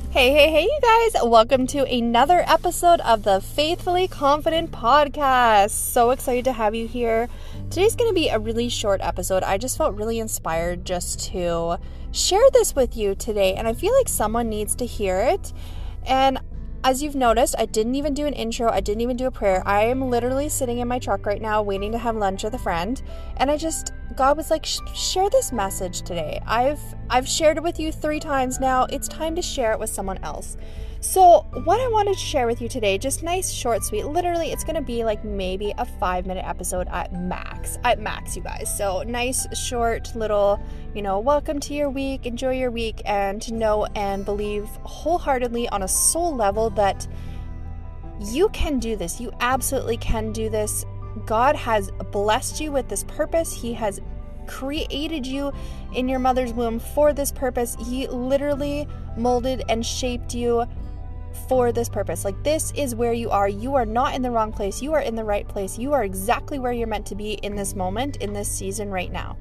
Hey, you guys. Welcome to another episode of the Faithfully Confident podcast. So excited to have you here. Today's going to be a really short episode. I just felt really inspired just to share this with you today, and I feel like someone needs to hear it. And as you've noticed, I didn't even do an intro. I didn't even do a prayer. I am literally sitting in my truck right now waiting to have lunch with a friend. And God was like, share this message today. I've shared it with you 3 times now. It's time to share it with someone else. So what I wanted to share with you today, just nice, short, sweet. Literally, it's going to be like maybe a 5-minute episode at max, you guys. So nice, short, little, welcome to your week, enjoy your week, and to know and believe wholeheartedly on a soul level that you can do this. You absolutely can do this. God has blessed you with this purpose. He has created you in your mother's womb for this purpose. He literally molded and shaped you for this purpose. Like, this is where you are. You are not in the wrong place. You are in the right place. You are exactly where you're meant to be in this moment, in this season right now.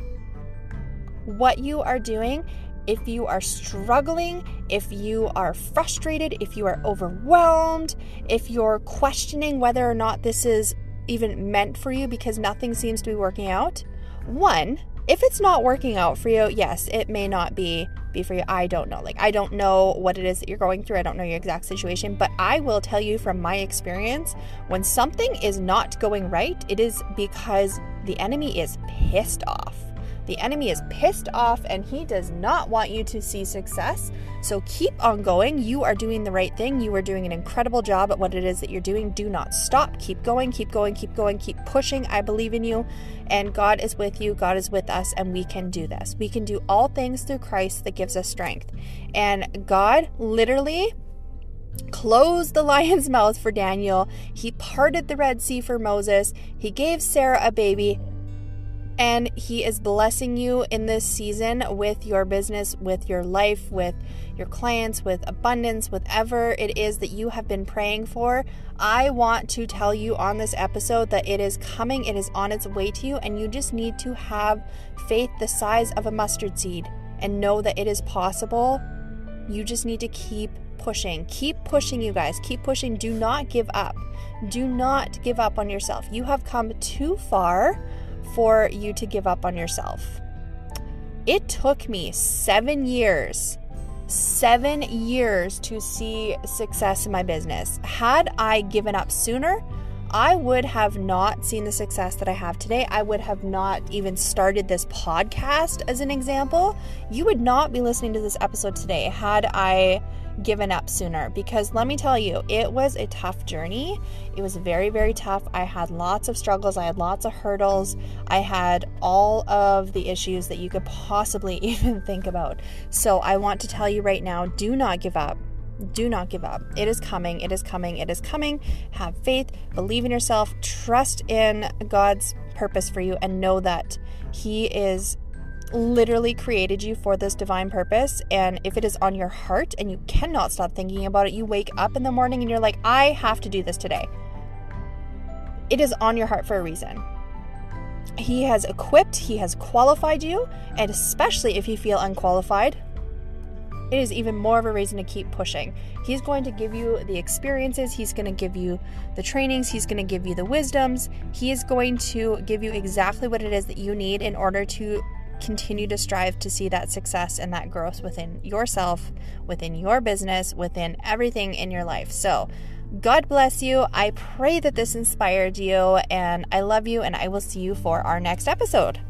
What you are doing, if you are struggling, if you are frustrated, if you are overwhelmed, if you're questioning whether or not this is even meant for you because nothing seems to be working out. One, if it's not working out for you, yes, it may not be for you. I don't know. I don't know what it is that you're going through. I don't know your exact situation, but I will tell you from my experience, when something is not going right, it is because the enemy is pissed off. The enemy is pissed off and he does not want you to see success. So keep on going. You are doing the right thing. You are doing an incredible job at what it is that you're doing. Do not stop. Keep going, keep going, keep going, keep pushing. I believe in you, and God is with you. God is with us, and we can do this. We can do all things through Christ that gives us strength. And God literally closed the lion's mouth for Daniel. He parted the Red Sea for Moses. He gave Sarah a baby. And he is blessing you in this season with your business, with your life, with your clients, with abundance, whatever it is that you have been praying for. I want to tell you on this episode that it is coming, it is on its way to you, and you just need to have faith the size of a mustard seed and know that it is possible. You just need to keep pushing. Keep pushing, you guys. Keep pushing. Do not give up. Do not give up on yourself. You have come too far for you to give up on yourself. It took me 7 years to see success in my business. Had I given up sooner, I would have not seen the success that I have today. I would have not even started this podcast as an example. You would not be listening to this episode today had I given up sooner, because let me tell you, it was a tough journey. It was very, very tough. I had lots of struggles. I had lots of hurdles. I had all of the issues that you could possibly even think about. So I want to tell you right now, do not give up. Do not give up. It is coming. It is coming. It is coming. Have faith. Believe in yourself. Trust in God's purpose for you, and know that He is literally created you for this divine purpose. And if it is on your heart and you cannot stop thinking about it, you wake up in the morning and you're like, I have to do this today. It is on your heart for a reason. He has equipped, He has qualified you, and especially if you feel unqualified, it is even more of a reason to keep pushing. He's going to give you the experiences. He's going to give you the trainings. He's going to give you the wisdoms. He is going to give you exactly what it is that you need in order to continue to strive to see that success and that growth within yourself, within your business, within everything in your life. So God bless you. I pray that this inspired you, and I love you, and I will see you for our next episode.